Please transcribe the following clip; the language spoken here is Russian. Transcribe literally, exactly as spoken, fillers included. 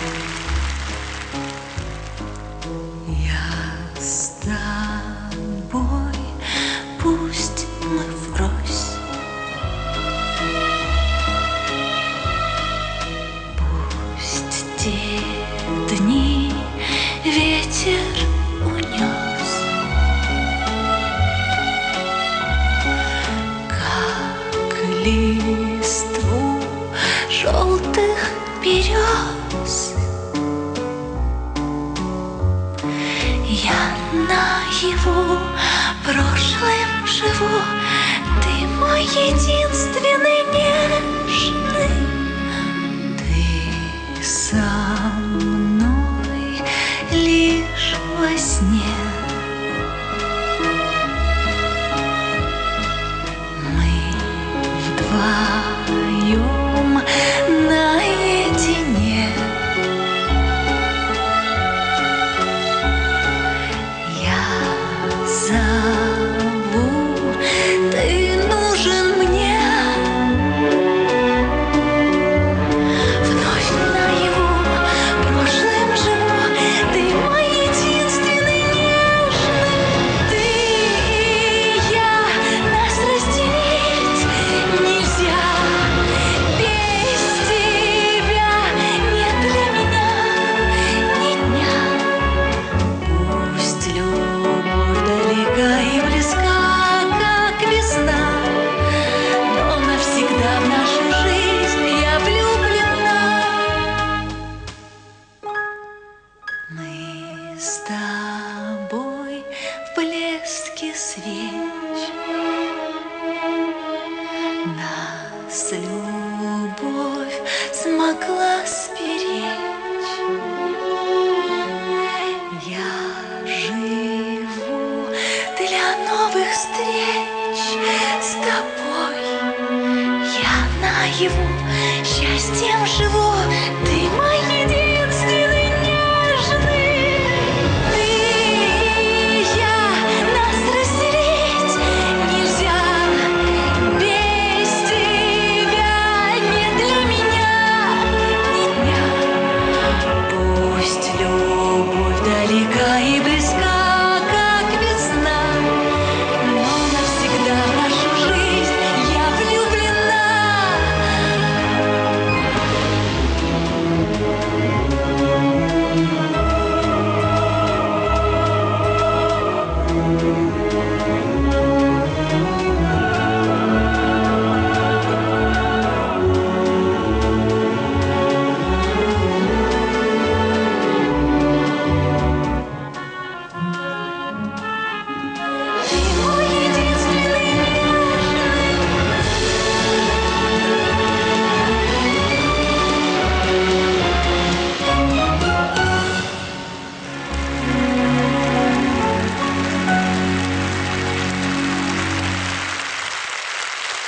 Я с тобой, пусть мы врозь, пусть те дни ветер унес, как листву желтых берез. Я наяву прошлым живу, ты мой единственный нежный, ты со мной лишь во сне. Мы вдвоем наедине. Зову, ты нужен мне. Вновь наяву прошлым живу, ты мой единственный нежный. Ты и я, нас разделить нельзя. Без тебя нет для меня ни дня. Пусть любовь далека и близка, как весна, но навсегда в нашу жизнь я влюблена. Мы с тобой в блеске свеч, нас любовь смогла сберечь. Я живу для новых встреч с тобой. Я наяву счастьем живу, ты моя.